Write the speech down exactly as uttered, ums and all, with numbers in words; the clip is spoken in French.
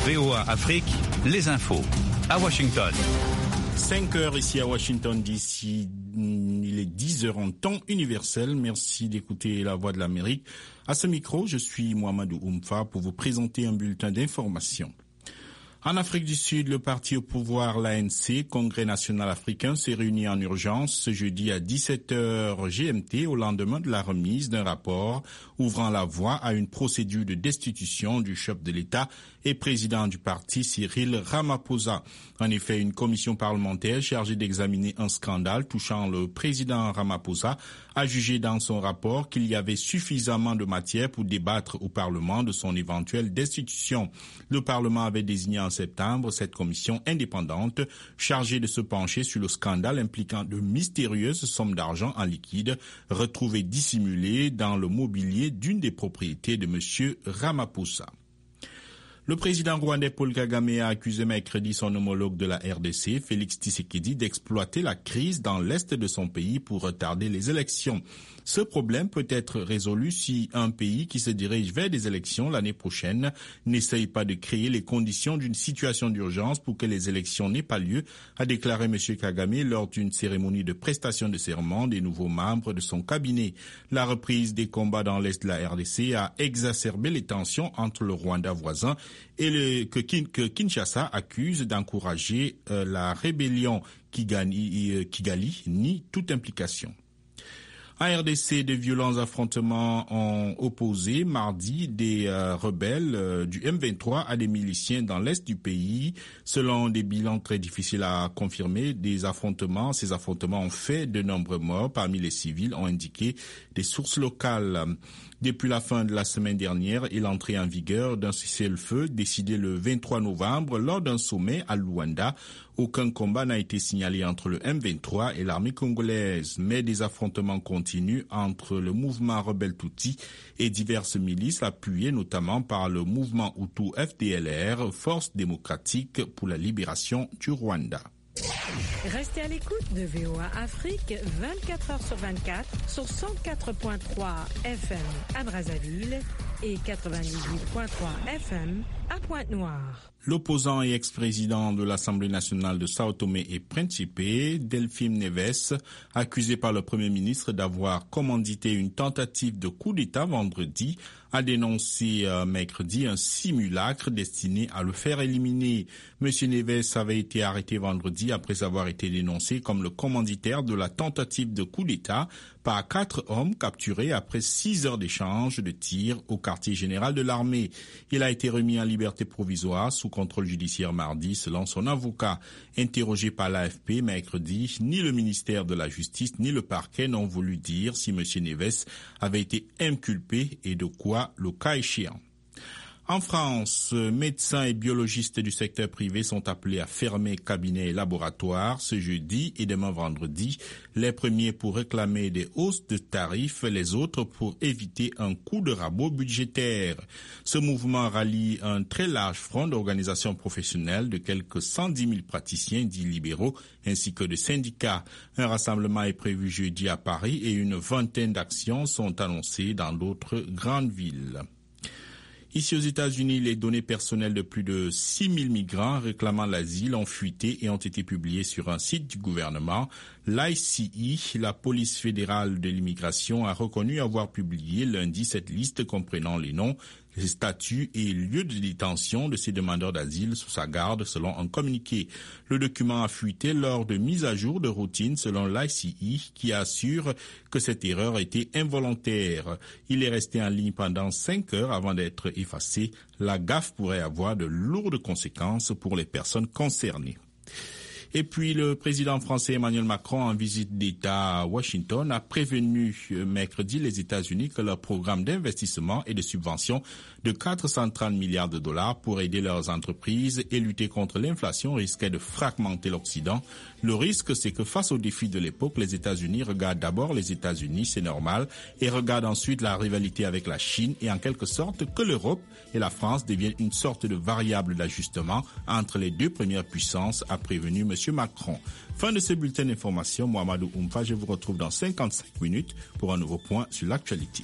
V O A Afrique, les infos à Washington. cinq heures ici à Washington D C, il est dix heures en temps universel. Merci d'écouter la Voix de l'Amérique. À ce micro, je suis Mohamedou Oumfa pour vous présenter un bulletin d'information. En Afrique du Sud, le parti au pouvoir, l'A N C, Congrès national africain, s'est réuni en urgence ce jeudi à dix-sept heures G M T au lendemain de la remise d'un rapport ouvrant la voie à une procédure de destitution du chef de l'État et président du parti, Cyril Ramaphosa. En effet, une commission parlementaire chargée d'examiner un scandale touchant le président Ramaphosa a jugé dans son rapport qu'il y avait suffisamment de matière pour débattre au Parlement de son éventuelle destitution. Le Parlement avait désigné en septembre cette commission indépendante chargée de se pencher sur le scandale impliquant de mystérieuses sommes d'argent en liquide retrouvées dissimulées dans le mobilier d'une des propriétés de M. Ramaphosa. Le président rwandais Paul Kagame a accusé mercredi son homologue de la R D C, Félix Tshisekedi, d'exploiter la crise dans l'est de son pays pour retarder les élections. Ce problème peut être résolu si un pays qui se dirige vers des élections l'année prochaine n'essaye pas de créer les conditions d'une situation d'urgence pour que les élections n'aient pas lieu, a déclaré M. Kagame lors d'une cérémonie de prestation de serment des nouveaux membres de son cabinet. La reprise des combats dans l'est de la R D C a exacerbé les tensions entre le Rwanda voisin et le, que, que Kinshasa accuse d'encourager euh, la rébellion Kigali, euh, Kigali nie toute implication. En R D C, de violents affrontements ont opposé mardi des euh, rebelles euh, du M vingt-trois à des miliciens dans l'est du pays. Selon des bilans très difficiles à confirmer, des affrontements, ces affrontements ont fait de nombreux morts parmi les civils, ont indiqué des sources locales. Depuis la fin de la semaine dernière et l'entrée en vigueur d'un cessez-le-feu décidé le vingt-trois novembre lors d'un sommet à Luanda, aucun combat n'a été signalé entre le M vingt-trois et l'armée congolaise, mais des affrontements continuent entre le mouvement rebelle Tutsi et diverses milices appuyées notamment par le mouvement Hutu F D L R, Force démocratique pour la libération du Rwanda. Restez à l'écoute de V O A Afrique vingt-quatre heures sur vingt-quatre sur cent quatre virgule trois F M à Brazzaville et quatre-vingt-dix-huit virgule trois F M à Pointe-Noire. L'opposant et ex-président de l'Assemblée nationale de Sao Tomé et Principe, Delphine Neves, accusé par le Premier ministre d'avoir commandité une tentative de coup d'État vendredi, a dénoncé euh, mercredi un simulacre destiné à le faire éliminer. Monsieur Neves avait été arrêté vendredi après avoir été dénoncé comme le commanditaire de la tentative de coup d'État par quatre hommes capturés après six heures d'échange de tirs au quartier général de l'armée. Il a été remis en liberté provisoire sous contrôle judiciaire mardi, selon son avocat. Interrogé par l'A F P mercredi, ni le ministère de la Justice ni le parquet n'ont voulu dire si M. Neves avait été inculpé et de quoi le cas échéant. En France, médecins et biologistes du secteur privé sont appelés à fermer cabinets et laboratoires ce jeudi et demain vendredi, les premiers pour réclamer des hausses de tarifs, les autres pour éviter un coup de rabot budgétaire. Ce mouvement rallie un très large front d'organisations professionnelles de quelques cent dix mille praticiens dits libéraux ainsi que de syndicats. Un rassemblement est prévu jeudi à Paris et une vingtaine d'actions sont annoncées dans d'autres grandes villes. Ici aux États-Unis, les données personnelles de plus de six mille migrants réclamant l'asile ont fuité et ont été publiées sur un site du gouvernement. L'I C E, la police fédérale de l'immigration, a reconnu avoir publié lundi cette liste comprenant les noms, les statuts et lieux de détention de ces demandeurs d'asile sous sa garde, selon un communiqué. Le document a fuité lors de mises à jour de routine selon l'I C E, qui assure que cette erreur était involontaire. Il est resté en ligne pendant cinq heures avant d'être effacé. La gaffe pourrait avoir de lourdes conséquences pour les personnes concernées. Et puis le président français Emmanuel Macron, en visite d'État à Washington, a prévenu mercredi les États-Unis que leur programme d'investissement et de subvention de quatre cent trente milliards de dollars pour aider leurs entreprises et lutter contre l'inflation risquait de fragmenter l'Occident. Le risque, c'est que face aux défis de l'époque, les États-Unis regardent d'abord les États-Unis, c'est normal, et regardent ensuite la rivalité avec la Chine et en quelque sorte que l'Europe et la France deviennent une sorte de variable d'ajustement entre les deux premières puissances, a prévenu M. Macron. Fin de ce bulletin d'information, Mohamedou Oumfa, je vous retrouve dans cinquante-cinq minutes pour un nouveau point sur l'actualité.